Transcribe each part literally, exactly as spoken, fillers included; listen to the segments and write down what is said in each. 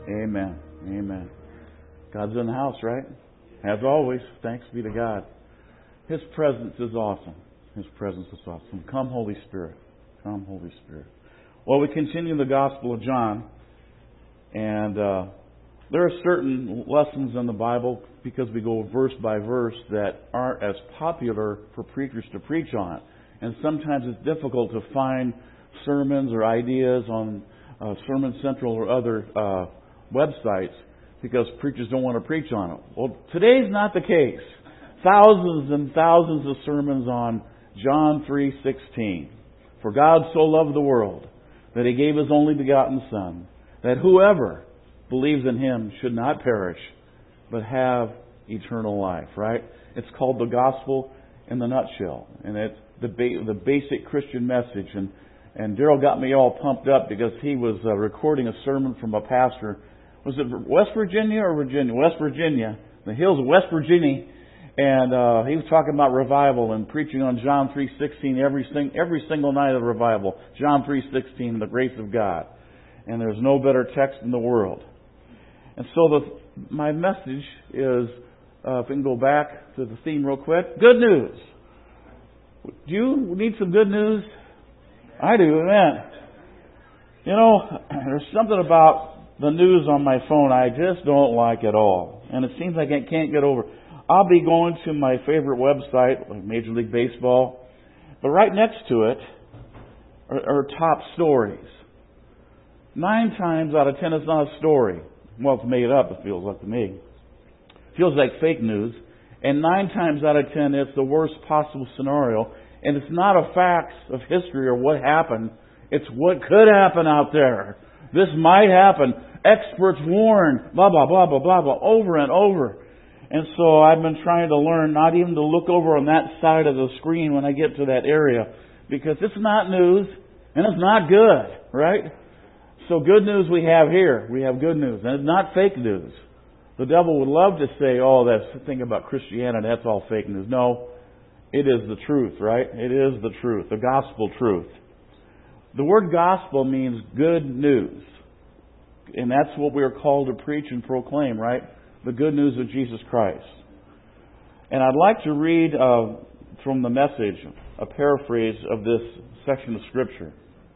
Amen. Amen. God's in the house, right? As always, thanks be to God. His presence is awesome. His presence is awesome. Come, Holy Spirit. Come, Holy Spirit. Well, we continue the Gospel of John, and uh, there are certain lessons in the Bible, because we go verse by verse, that aren't as popular for preachers to preach on. And sometimes it's difficult to find sermons or ideas on uh, Sermon Central or other uh, websites because preachers don't want to preach on it. Well, today's not the case. Thousands and thousands of sermons on John three sixteen. For God so loved the world that He gave His only begotten Son, that whoever believes in Him should not perish, but have eternal life. Right? It's called the gospel in the nutshell, and it's the ba- the basic Christian message. And and Daryl got me all pumped up because he was uh, recording a sermon from a pastor. Was it West Virginia or Virginia? West Virginia, the hills of West Virginia. And uh, he was talking about revival and preaching on John three sixteen every sing- every single night of the revival. John three sixteen, the grace of God. And there's no better text in the world. And so the, my message is, uh, if we can go back to the theme real quick, good news. Do you need some good news? I do, man. You know, there's something about the news on my phone I just don't like at all. And it seems like I can't get over. I'll be going to my favorite website, like Major League Baseball, but right next to it are, are top stories. Nine times out of ten, it's not a story. Well, it's made up, it feels like to me. It feels like fake news. And nine times out of ten, it's the worst possible scenario. And it's not a facts of history or what happened. It's what could happen out there. This might happen. Experts warn, blah, blah, blah, blah, blah, blah, over and over. And so I've been trying to learn not even to look over on that side of the screen when I get to that area, because it's not news and it's not good, right? So good news we have here. We have good news. And it's not fake news. The devil would love to say, oh, that's the thing about Christianity, that's all fake news. No, it is the truth, right? It is the truth, the gospel truth. The word gospel means good news. And that's what we are called to preach and proclaim, right? The good news of Jesus Christ. And I'd like to read uh, from the Message, a paraphrase of this section of Scripture.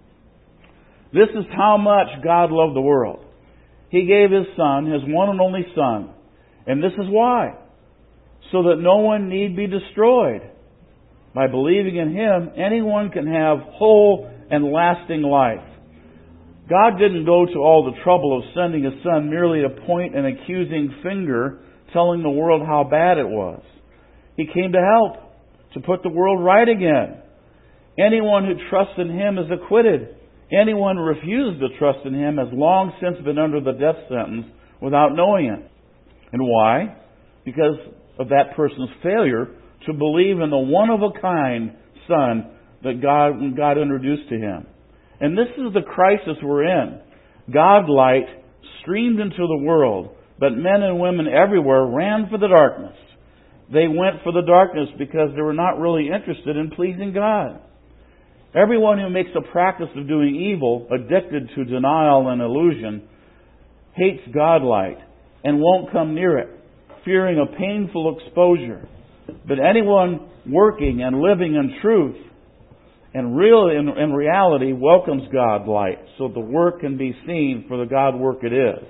This is how much God loved the world. He gave His Son, His one and only Son. And this is why. So that no one need be destroyed. By believing in Him, anyone can have whole and lasting life. God didn't go to all the trouble of sending His Son merely to point an accusing finger telling the world how bad it was. He came to help, to put the world right again. Anyone who trusts in Him is acquitted. Anyone who refuses to trust in Him has long since been under the death sentence without knowing it. And why? Because of that person's failure to believe in the one-of-a-kind Son that God, God introduced to him. And this is the crisis we're in. God's light streamed into the world, but men and women everywhere ran for the darkness. They went for the darkness because they were not really interested in pleasing God. Everyone who makes a practice of doing evil, addicted to denial and illusion, hates God's light and won't come near it, fearing a painful exposure. But anyone working and living in truth and real in, in reality welcomes God's light so the work can be seen for the God work it is.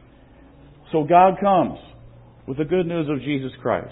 So God comes with the good news of Jesus Christ.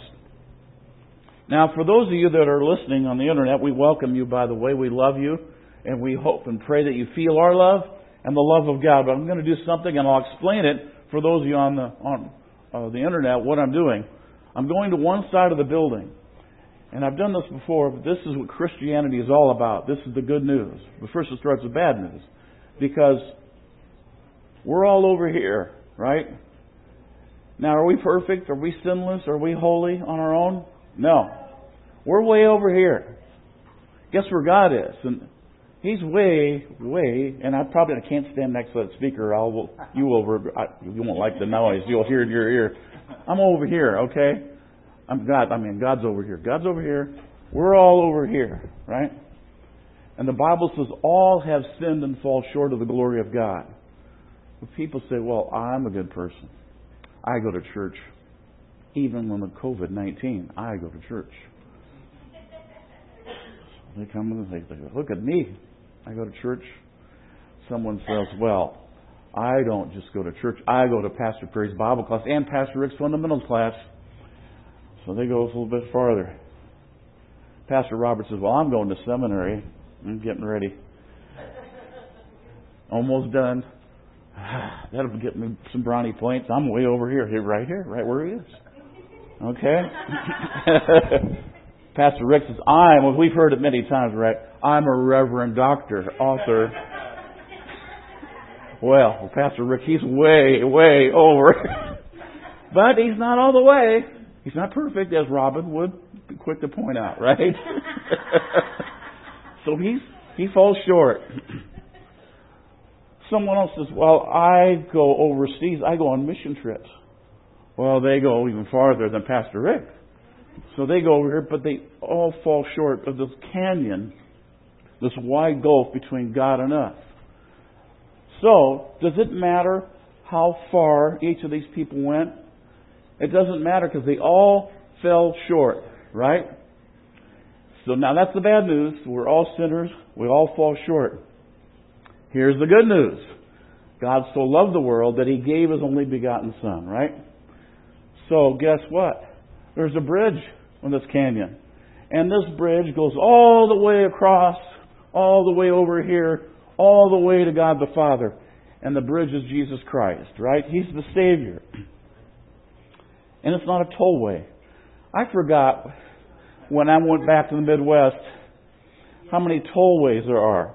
Now, for those of you that are listening on the internet, we welcome you, by the way. We love you, and we hope and pray that you feel our love and the love of God. But I'm going to do something, and I'll explain it for those of you on the on uh, the internet, what I'm doing. I'm going to one side of the building. And I've done this before, but this is what Christianity is all about. This is the good news. But first it starts with bad news. Because we're all over here, right? Now, are we perfect? Are we sinless? Are we holy on our own? No. We're way over here. Guess where God is? And He's way, way, and I probably I can't stand next to that speaker. I'll, you will, I, you won't like the noise. You'll hear it in your ear. I'm over here, okay? I'm God. I mean, God's over here. God's over here. We're all over here, right? And the Bible says all have sinned and fall short of the glory of God. But people say, well, I'm a good person. I go to church. Even when the COVID nineteen, I go to church. They come and they say, look at me. I go to church. Someone says, well, I don't just go to church. I go to Pastor Perry's Bible class and Pastor Rick's fundamentals class. So they go a little bit farther. Pastor Robert says, well, I'm going to seminary. I'm getting ready. Almost done. That'll get me some brownie points. I'm way over here. Here, right here, right where he is. Okay? Pastor Rick says, I'm, well, we've heard it many times, right? I'm a reverend doctor, author. Well, Pastor Rick, he's way, way over. But he's not all the way. He's not perfect, as Robin would be quick to point out, right? So he's he falls short. Someone else says, well, I go overseas. I go on mission trips. Well, they go even farther than Pastor Rick. So they go over here, but they all fall short of this canyon, this wide gulf between God and us. So, does it matter how far each of these people went? It doesn't matter because they all fell short, right? So now that's the bad news. We're all sinners. We all fall short. Here's the good news. God so loved the world that He gave His only begotten Son, right? So guess what? There's a bridge on this canyon. And this bridge goes all the way across, all the way over here, all the way to God the Father. And the bridge is Jesus Christ, right? He's the Savior. And it's not a tollway. I forgot when I went back to the Midwest how many tollways there are.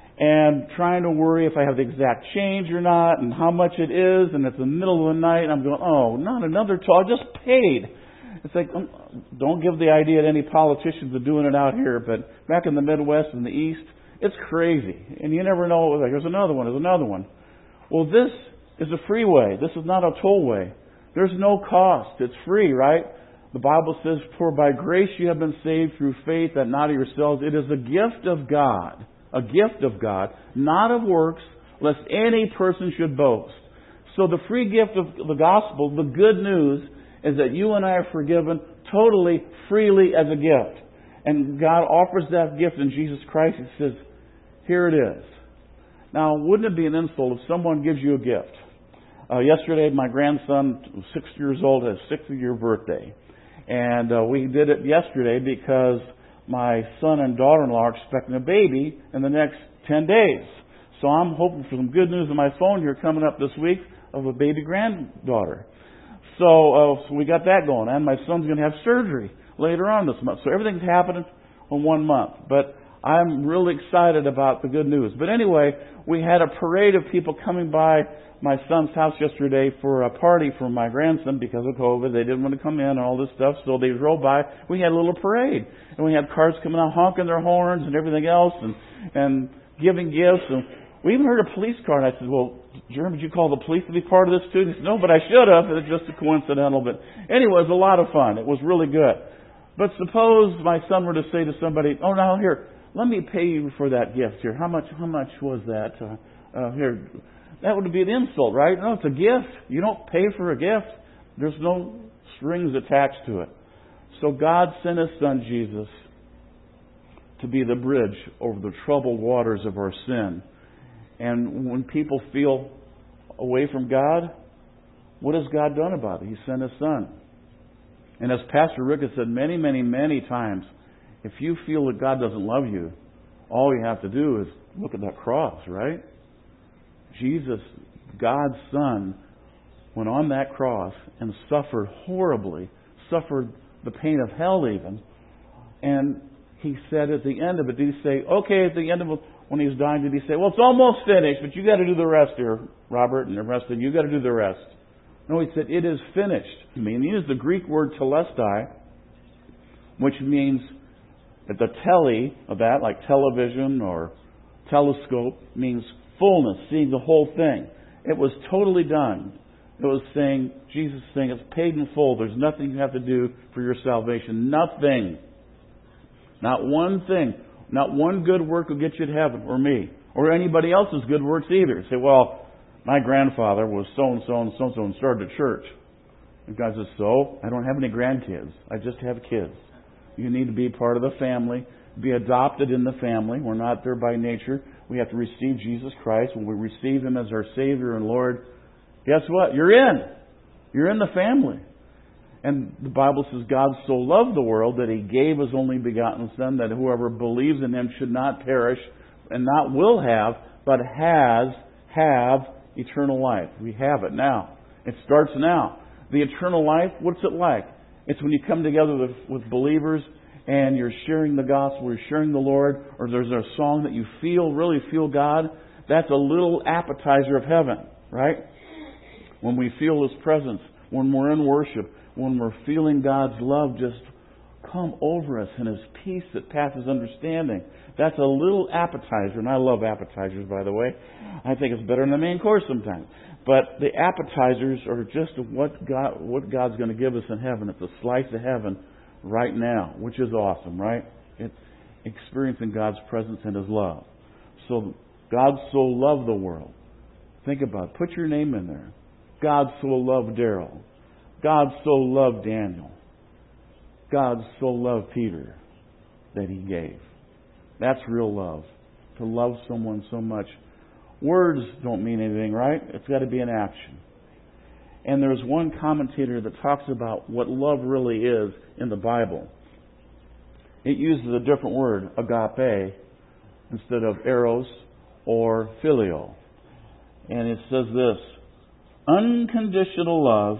And trying to worry if I have the exact change or not and how much it is. And it's the middle of the night and I'm going, oh, not another toll. I just paid. It's like, don't give the idea to any politicians of doing it out here. But back in the Midwest and the East, it's crazy. And you never know. Like, there's another one. There's another one. Well, this is a freeway. This is not a tollway. There's no cost. It's free, right? The Bible says, for by grace you have been saved through faith, that not of yourselves. It is a gift of God. A gift of God, not of works, lest any person should boast. So the free gift of the gospel, the good news, is that you and I are forgiven totally, freely as a gift. And God offers that gift in Jesus Christ. He says, here it is. Now, wouldn't it be an insult if someone gives you a gift? Uh, yesterday, my grandson, six years old, had his sixtieth-year birthday. And uh, we did it yesterday because my son and daughter-in-law are expecting a baby in the next ten days. So I'm hoping for some good news on my phone here coming up this week of a baby granddaughter. So, uh, so we got that going. And my son's going to have surgery later on this month. So everything's happening in one month. But I'm really excited about the good news. But anyway, we had a parade of people coming by my son's house yesterday for a party for my grandson because of COVID. They didn't want to come in and all this stuff, so they drove by. We had a little parade. And we had cars coming out honking their horns and everything else and, and giving gifts. And we even heard a police car. And I said, well, Jeremy, did you call the police to be part of this too? He said, no, but I should have. It's just a coincidental. But anyway, it was a lot of fun. It was really good. But suppose my son were to say to somebody, oh, now here, let me pay you for that gift here. How much, how much was that? Uh, uh, here, that would be an insult, right? No, it's a gift. You don't pay for a gift. There's no strings attached to it. So God sent His Son, Jesus, to be the bridge over the troubled waters of our sin. And when people feel away from God, what has God done about it? He sent His Son. And as Pastor Rick has said many, many, many times, if you feel that God doesn't love you, all you have to do is look at that cross, right? Jesus, God's Son, went on that cross and suffered horribly, suffered the pain of hell even. And He said at the end of it, did He say, okay, at the end of it, when He was dying, did He say, well, it's almost finished, but you got to do the rest here, Robert, and the rest of you, you got to do the rest. No, He said, it is finished. I mean, He used the Greek word telestai, which means that the tele of that, like television or telescope, means fullness, seeing the whole thing. It was totally done. It was saying, Jesus saying, it's paid in full. There's nothing you have to do for your salvation. Nothing. Not one thing. Not one good work will get you to heaven, or me, or anybody else's good works either. You say, well, my grandfather was so-and-so and so-and-so and started a church. And God says, so? I don't have any grandkids. I just have kids. You need to be part of the family, be adopted in the family. We're not there by nature. We have to receive Jesus Christ. When we receive Him as our Savior and Lord, guess what? You're in. You're in the family. And the Bible says God so loved the world that He gave His only begotten Son, that whoever believes in Him should not perish and not will have, but has, have eternal life. We have it now. It starts now. The eternal life, what's it like? It's when you come together with, with believers and you're sharing the gospel, you're sharing the Lord, or there's a song that you feel, really feel God. That's a little appetizer of heaven, right? When we feel His presence, when we're in worship, when we're feeling God's love just come over us and His peace that passes understanding. That's a little appetizer, and I love appetizers, by the way. I think it's better than the main course sometimes. But the appetizers are just what God, what God's going to give us in heaven. It's a slice of heaven right now, which is awesome, right? It's experiencing God's presence and His love. So God so loved the world. Think about it. Put your name in there. God so loved Daryl. God so loved Daniel. God so loved Peter that He gave. That's real love. To love someone so much. Words don't mean anything, right? It's got to be an action. And there's one commentator that talks about what love really is in the Bible. It uses a different word, agape, instead of eros or phileo. And it says this: unconditional love,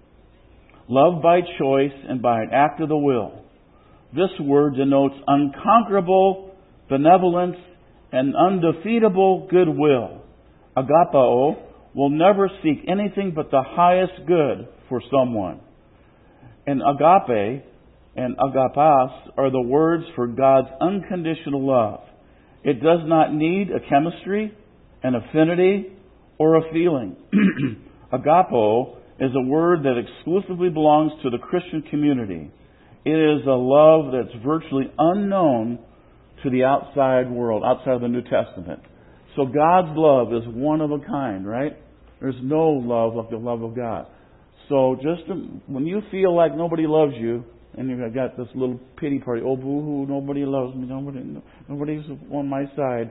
love by choice and by an act of the will. This word denotes unconquerable benevolence and undefeatable goodwill. Agapao will never seek anything but the highest good for someone. And agape and agapas are the words for God's unconditional love. It does not need a chemistry, an affinity, or a feeling. Agapo is a word that exclusively belongs to the Christian community. It is a love that's virtually unknown to the outside world, outside of the New Testament. So God's love is one of a kind, right? There's no love like the love of God. So just to, when you feel like nobody loves you, and you've got this little pity party, oh boo-hoo, nobody loves me, nobody, nobody's on my side.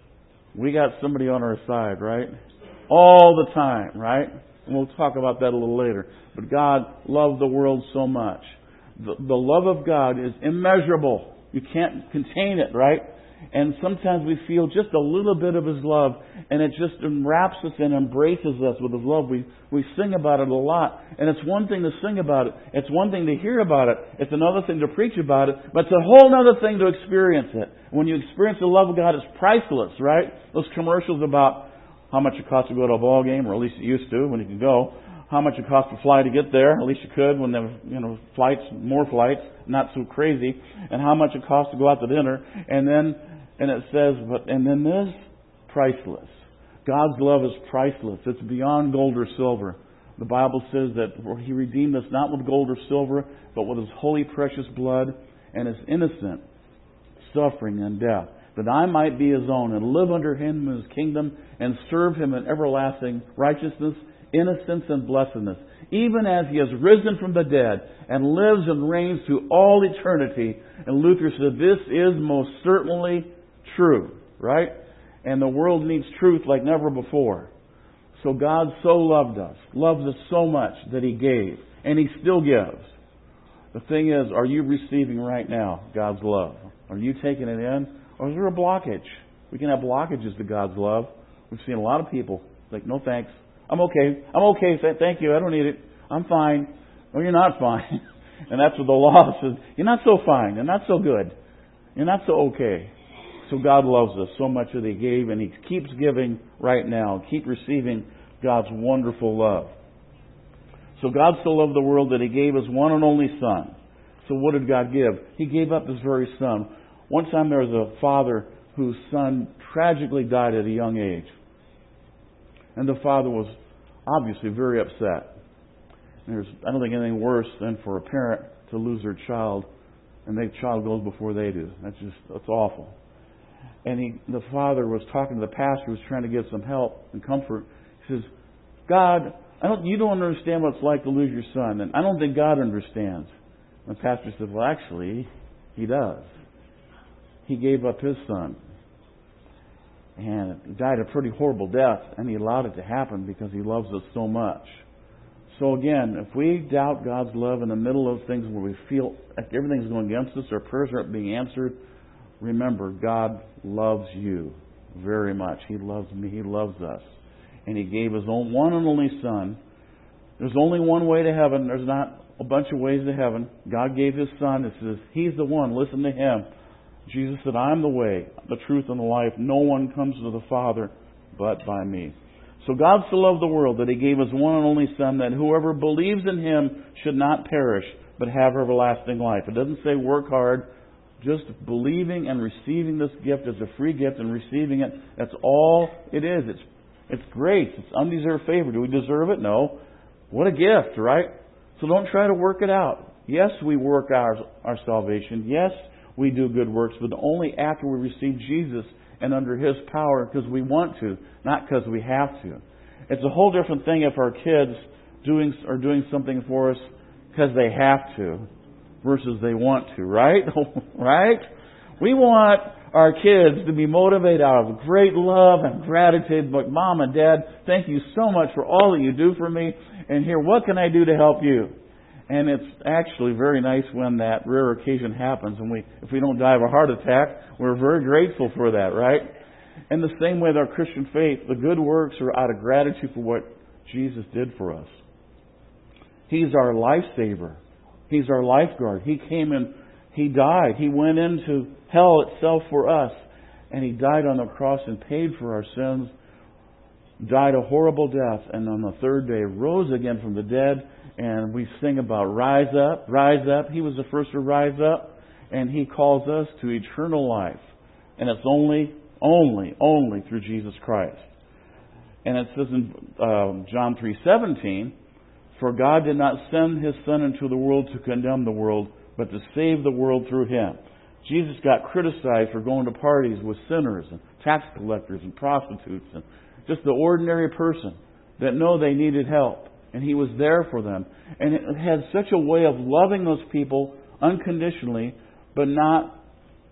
We got somebody on our side, right? All the time, right? And we'll talk about that a little later. But God loved the world so much. The, the love of God is immeasurable. You can't contain it, right? And sometimes we feel just a little bit of His love, and it just enwraps us and embraces us with His love. We we sing about it a lot. And it's one thing to sing about it. It's one thing to hear about it. It's another thing to preach about it. But it's a whole other thing to experience it. When you experience the love of God, it's priceless, right? Those commercials about how much it costs to go to a ball game, or at least it used to when you could go. How much it costs to fly to get there, at least you could when there were, you know, flights, more flights, not so crazy. And how much it costs to go out to dinner. And then, and it says, but, and then this, priceless. God's love is priceless. It's beyond gold or silver. The Bible says that He redeemed us not with gold or silver, but with His holy precious blood and His innocent suffering and death, that I might be His own and live under Him in His kingdom and serve Him in everlasting righteousness, innocence, and blessedness, even as He has risen from the dead and lives and reigns through all eternity. And Luther said, this is most certainly true, right? And the world needs truth like never before. So God so loved us, loves us so much that He gave, and He still gives. The thing is, are you receiving right now God's love? Are you taking it in? Or is there a blockage? We can have blockages to God's love. We've seen a lot of people like, no thanks. I'm okay. I'm okay. Thank you. I don't need it. I'm fine. No, you're not fine. And that's what the law says. You're not so fine. You're not so good. You're not so okay. So God loves us so much that He gave, and He keeps giving right now. Keep receiving God's wonderful love. So God so loved the world that He gave His one and only Son. So what did God give? He gave up His very Son. One time there was a father whose son tragically died at a young age. And the father was obviously very upset. There's, I don't think anything worse than for a parent to lose their child, and their child goes before they do. That's just, that's awful. And he, the father was talking to the pastor who was trying to give some help and comfort. He He says, God, I don't, you don't understand what it's like to lose your son. And I don't think God understands. And the pastor said, well, actually, He does. He gave up His son. And He died a pretty horrible death. And He allowed it to happen because He loves us so much. So again, if we doubt God's love in the middle of things where we feel like everything's going against us, our prayers aren't being answered, remember, God loves you very much. He loves me. He loves us. And He gave His own one and only Son. There's only one way to heaven. There's not a bunch of ways to heaven. God gave His Son. It says, He's the one. Listen to Him. Jesus said, I'm the way, the truth, and the life. No one comes to the Father but by me. So God so loved the world that He gave His one and only Son, that whoever believes in Him should not perish, but have everlasting life. It doesn't say work hard. Just believing and receiving this gift as a free gift and receiving it, that's all it is. It's it's grace. It's undeserved favor. Do we deserve it? No. What a gift, right? So don't try to work it out. Yes, we work our, our salvation. Yes, we do good works, but only after we receive Jesus and under His power because we want to, not because we have to. It's a whole different thing if our kids doing are doing something for us because they have to versus they want to, right? Right? We want our kids to be motivated out of great love and gratitude. But Mom and Dad, thank you so much for all that you do for me. And here, what can I do to help you? And it's actually very nice when that rare occasion happens. And we, if we don't die of a heart attack, we're very grateful for that, right? And the same way with our Christian faith, the good works are out of gratitude for what Jesus did for us. He's our lifesaver. He's our lifeguard. He came and He died. He went into hell itself for us. And He died on the cross and paid for our sins. Died a horrible death. And on the third day rose again from the dead. And we sing about rise up, rise up. He was the first to rise up. And He calls us to eternal life. And it's only, only, only through Jesus Christ. And it says in uh, John three seventeen, for God did not send His Son into the world to condemn the world, but to save the world through Him. Jesus got criticized for going to parties with sinners and tax collectors and prostitutes and just the ordinary person that know they needed help. And He was there for them. And it had such a way of loving those people unconditionally, but not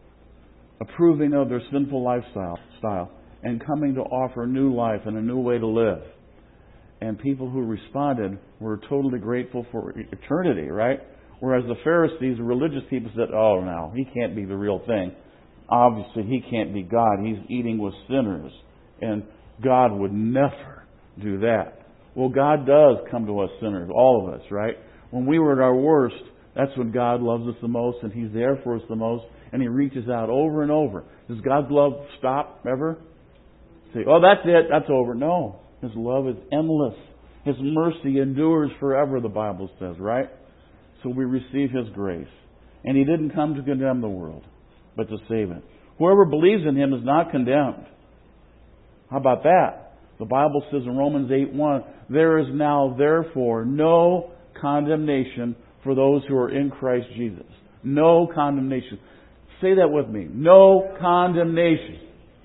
approving of their sinful lifestyle style, and coming to offer new life and a new way to live. And people who responded were totally grateful for eternity, right? Whereas the Pharisees, the religious people, said, oh, no, He can't be the real thing. Obviously, He can't be God. He's eating with sinners. And God would never do that. Well, God does come to us sinners, all of us, right? When we were at our worst, that's when God loves us the most, and He's there for us the most, and He reaches out over and over. Does God's love stop ever? Say, oh, that's it, that's over. No. His love is endless. His mercy endures forever, the Bible says, right? So we receive His grace. And He didn't come to condemn the world, but to save it. Whoever believes in Him is not condemned. How about that? The Bible says in Romans eight one, there is now therefore no condemnation for those who are in Christ Jesus. No condemnation. Say that with me. No condemnation.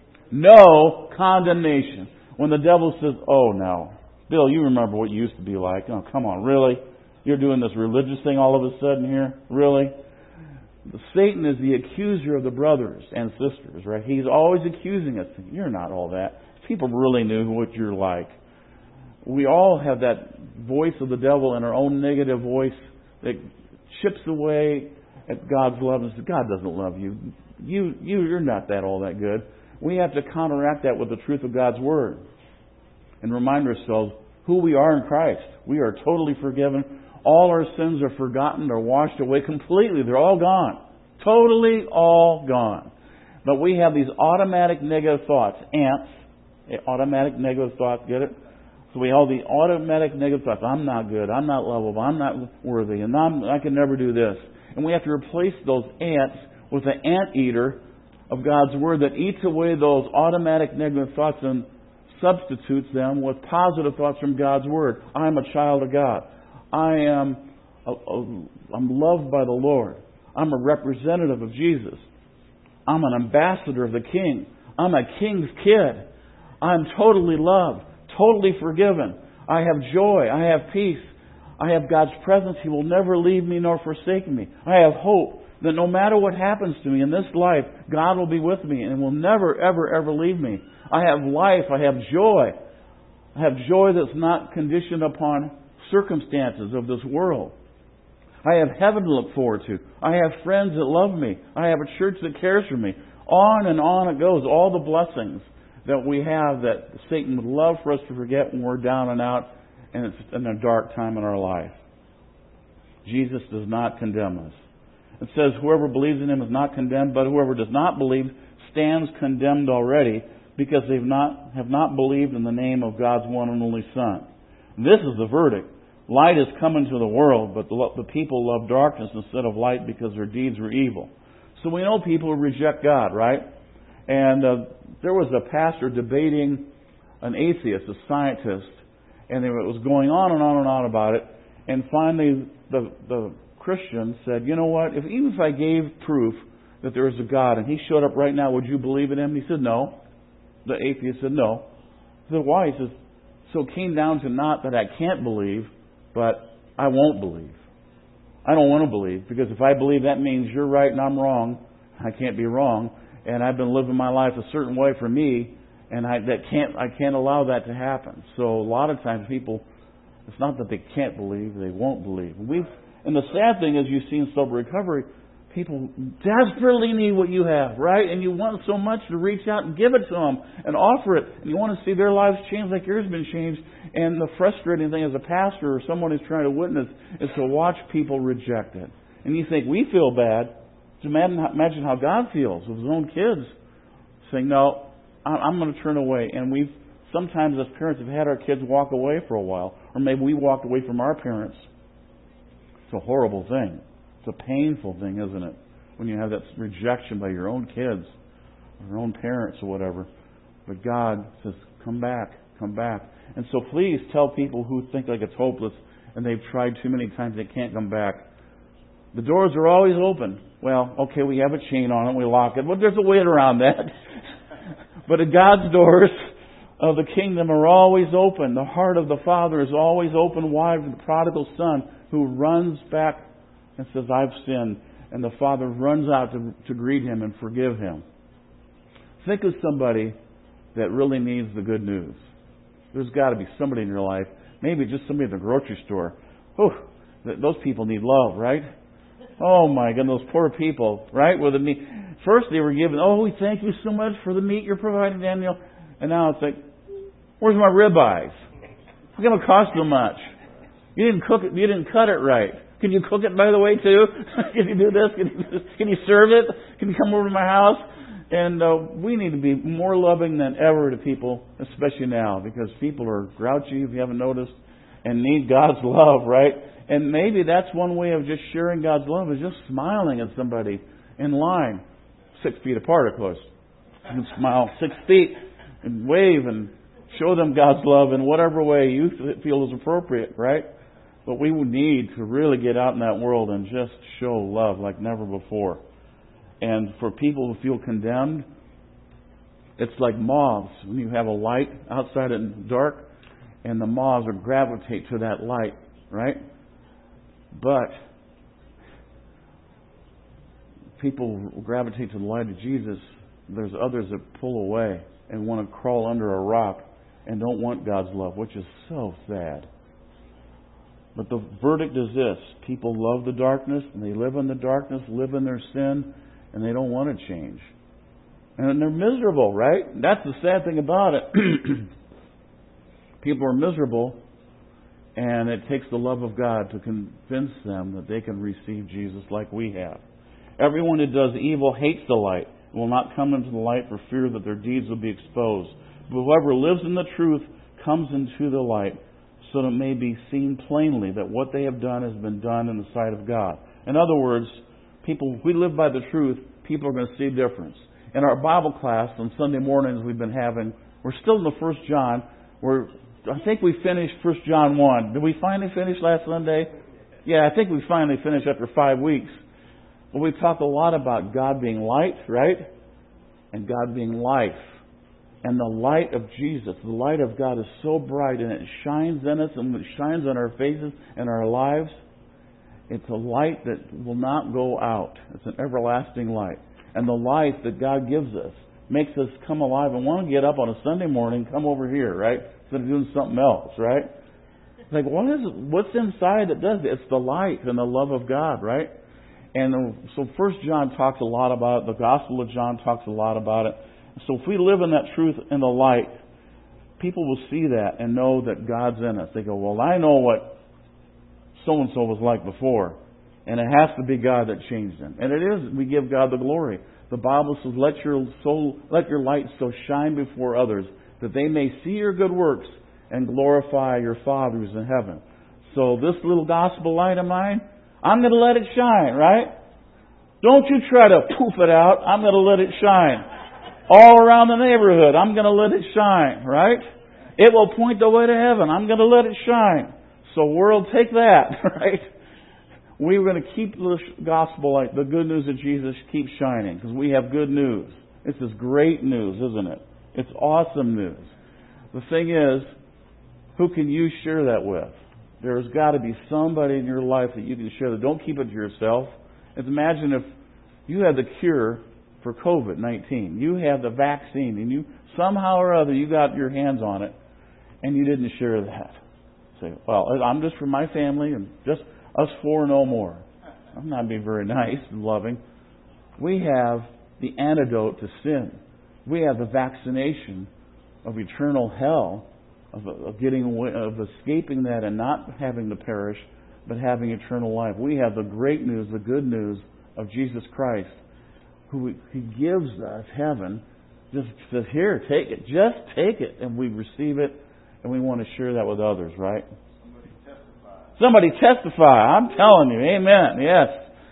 No condemnation. When the devil says, oh, now, Bill, you remember what you used to be like. Oh, come on, really? You're doing this religious thing all of a sudden here? Really? Satan is the accuser of the brothers and sisters, right? He's always accusing us. You're not all that. People really knew what you're like. We all have that voice of the devil and our own negative voice that chips away at God's love and says, God doesn't love you. You, you, you're not that all that good. We have to counteract that with the truth of God's Word and remind ourselves who we are in Christ. We are totally forgiven. All our sins are forgotten. They're washed away completely. They're all gone. Totally all gone. But we have these automatic negative thoughts. Ants. Automatic negative thoughts. Get it? So we have the automatic negative thoughts. I'm not good. I'm not lovable. I'm not worthy. And I'm, I can never do this. And we have to replace those ants with an anteater of God's Word that eats away those automatic negative thoughts and substitutes them with positive thoughts from God's Word. I'm a child of God. I am a, a, I'm loved by the Lord. I'm a representative of Jesus. I'm an ambassador of the King. I'm a King's kid. I'm totally loved, totally forgiven. I have joy. I have peace. I have God's presence. He will never leave me nor forsake me. I have hope that no matter what happens to me in this life, God will be with me and will never, ever, ever leave me. I have life. I have joy. I have joy that's not conditioned upon circumstances of this world. I have heaven to look forward to. I have friends that love me. I have a church that cares for me. On and on it goes. All the blessings that we have that Satan would love for us to forget when we're down and out and it's in a dark time in our life. Jesus does not condemn us. It says, whoever believes in Him is not condemned, but whoever does not believe stands condemned already, because they have not, have not believed in the name of God's one and only Son. This is the verdict. Light has come into the world, but the, the people love darkness instead of light because their deeds were evil. So we know people who reject God, right? And uh, there was a pastor debating an atheist, a scientist, and it was going on and on and on about it. And finally, the the Christian said, you know what, if even if I gave proof that there is a God and He showed up right now, would you believe in Him? And he said, no. The atheist said, no. He said, why? He says, so it came down to not that I can't believe, but I won't believe. I don't want to believe, because if I believe, that means you're right and I'm wrong. I can't be wrong. And I've been living my life a certain way for me, and I that can't I can't allow that to happen. So a lot of times people, it's not that they can't believe, they won't believe. We've And the sad thing is, you see in sober recovery, people desperately need what you have, right? And you want so much to reach out and give it to them and offer it. And you want to see their lives change like yours has been changed. And the frustrating thing as a pastor or someone who's trying to witness is to watch people reject it. And you think, we feel bad. Just imagine, imagine how God feels with His own kids saying, no, I'm going to turn away. And we've sometimes as parents have had our kids walk away for a while. Or maybe we walked away from our parents. It's a horrible thing. It's a painful thing, isn't it? When you have that rejection by your own kids, or your own parents or whatever. But God says, come back, come back. And so please tell people who think like it's hopeless and they've tried too many times they can't come back. The doors are always open. Well, okay, we have a chain on it, we lock it. Well, there's a way around that. But God's doors of the kingdom are always open. The heart of the Father is always open wide for the prodigal son who runs back and says, I've sinned. And the Father runs out to, to greet him and forgive him. Think of somebody that really needs the good news. There's got to be somebody in your life, maybe just somebody at the grocery store. Whew, those people need love, right? Oh my God, those poor people, right? With the meat. First they were given, oh, we thank you so much for the meat you're providing, Daniel. And now it's like, where's my ribeyes? It's going to cost so much. You didn't cook it. You didn't cut it right. Can you cook it, by the way, too? Can you do this? Can you, do this? Can you serve it? Can you come over to my house? And uh, we need to be more loving than ever to people, especially now, because people are grouchy, if you haven't noticed, and need God's love, right? And maybe that's one way of just sharing God's love is just smiling at somebody in line, six feet apart, of course. You can smile six feet and wave and show them God's love in whatever way you feel is appropriate, right? But we would need to really get out in that world and just show love like never before. And for people who feel condemned, it's like moths. When you have a light outside in the dark, and the moths will gravitate to that light, right? But people gravitate to the light of Jesus. There's others that pull away and want to crawl under a rock and don't want God's love, which is so sad. But the verdict is this. People love the darkness, and they live in the darkness, live in their sin, and they don't want to change. And they're miserable, right? That's the sad thing about it. People are miserable, and it takes the love of God to convince them that they can receive Jesus like we have. Everyone who does evil hates the light and will not come into the light for fear that their deeds will be exposed. But whoever lives in the truth comes into the light, so that it may be seen plainly that what they have done has been done in the sight of God. In other words, people, if we live by the truth, people are going to see a difference. In our Bible class on Sunday mornings we've been having, we're still in the First John. We're, I think we finished First John one. Did we finally finish last Sunday? Yeah, I think we finally finished after five weeks. But we talked a lot about God being light, right? And God being life. And the light of Jesus, the light of God is so bright, and it shines in us, and it shines on our faces and our lives. It's a light that will not go out. It's an everlasting light. And the life that God gives us makes us come alive and want to get up on a Sunday morning, come over here, right? Instead of doing something else, right? It's like, what is it? What's inside that does it? It's the light and the love of God, right? And so First John talks a lot about it. The Gospel of John talks a lot about it. So if we live in that truth in the light, people will see that and know that God's in us. They go, well, I know what so-and-so was like before. And it has to be God that changed them. And it is. We give God the glory. The Bible says, let your soul, let your light so shine before others that they may see your good works and glorify your Father who's in heaven. So this little gospel light of mine, I'm going to let it shine, right? Don't you try to poof it out. I'm going to let it shine. All around the neighborhood, I'm going to let it shine, right? It will point the way to heaven. I'm going to let it shine. So world, take that, right? We're going to keep the gospel light, the good news of Jesus, keep shining because we have good news. This is great news, isn't it? It's awesome news. The thing is, who can you share that with? There's got to be somebody in your life that you can share that. Don't keep it to yourself. And imagine if you had the cure for covid nineteen. You have the vaccine and you somehow or other you got your hands on it and you didn't share that. Say, well, I'm just for my family and just us four, no more. I'm not being very nice and loving. We have the antidote to sin. We have the vaccination of eternal hell, of, of getting away, of escaping that and not having to perish, but having eternal life. We have the great news, the good news of Jesus Christ, who He gives us heaven. Just says, here, take it. Just take it. And we receive it, and we want to share that with others, right? Somebody testify. I'm telling you. Amen. Yes.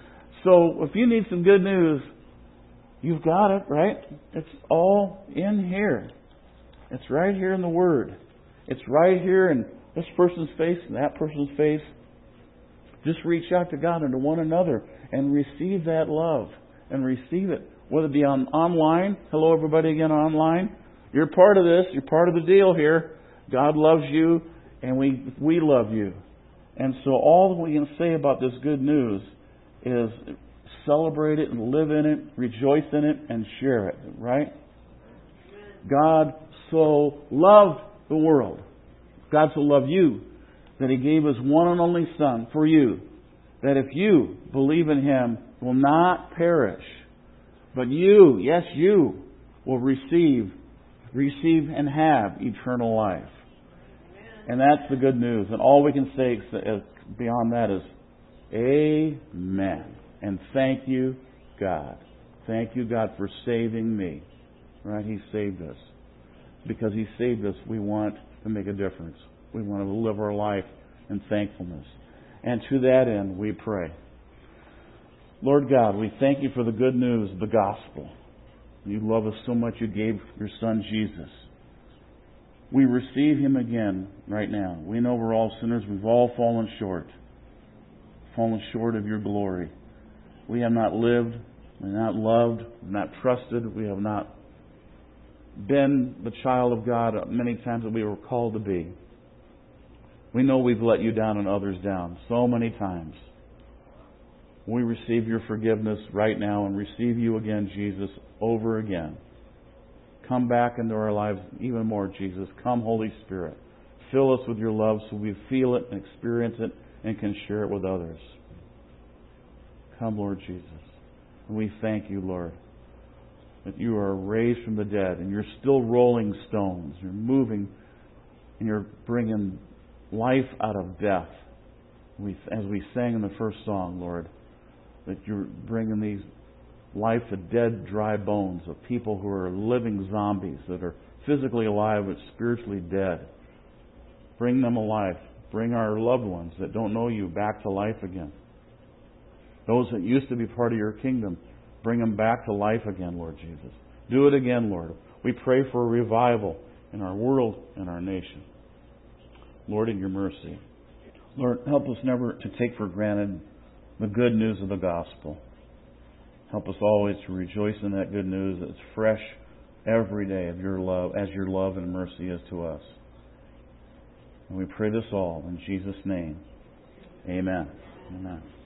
So if you need some good news, you've got it, right? It's all in here. It's right here in the Word. It's right here in this person's face and that person's face. Just reach out to God and to one another and receive that love and receive it. Whether it be on online. Hello, everybody again online. You're part of this. You're part of the deal here. God loves you and we we love you. And so all that we can say about this good news is celebrate it and live in it, rejoice in it, and share it, right? God so loved the world. God so loved you that He gave His one and only Son for you, that if you believe in Him, will not perish, but you, yes, you, will receive, receive and have eternal life. And that's the good news. And all we can say beyond that is, Amen. And thank you, God. Thank you, God, for saving me. Right? He saved us. Because He saved us, we want to make a difference. We want to live our life in thankfulness. And to that end, we pray. Lord God, we thank You for the good news, the gospel. You love us so much, You gave Your Son, Jesus. We receive Him again right now. We know we're all sinners. We've all fallen short. Fallen short of Your glory. We have not lived. We have not loved. We have not trusted. We have not been the child of God many times that we were called to be. We know we've let You down and others down so many times. We receive Your forgiveness right now and receive You again, Jesus, over again. Come back into our lives even more, Jesus. Come, Holy Spirit. Fill us with Your love so we feel it and experience it and can share it with others. Come, Lord Jesus. And we thank You, Lord, that You are raised from the dead and You're still rolling stones. You're moving and You're bringing life out of death. We, as we sang in the first song, Lord, that You're bringing these life to dead, dry bones of people who are living zombies, that are physically alive but spiritually dead. Bring them alive. Bring our loved ones that don't know You back to life again. Those that used to be part of Your kingdom, bring them back to life again, Lord Jesus. Do it again, Lord. We pray for a revival in our world and our nation. Lord, in Your mercy. Lord, help us never to take for granted the good news of the gospel. Help us always to rejoice in that good news. It's fresh every day of your love, as your love and mercy is to us. And we pray this all in Jesus' name. Amen. Amen.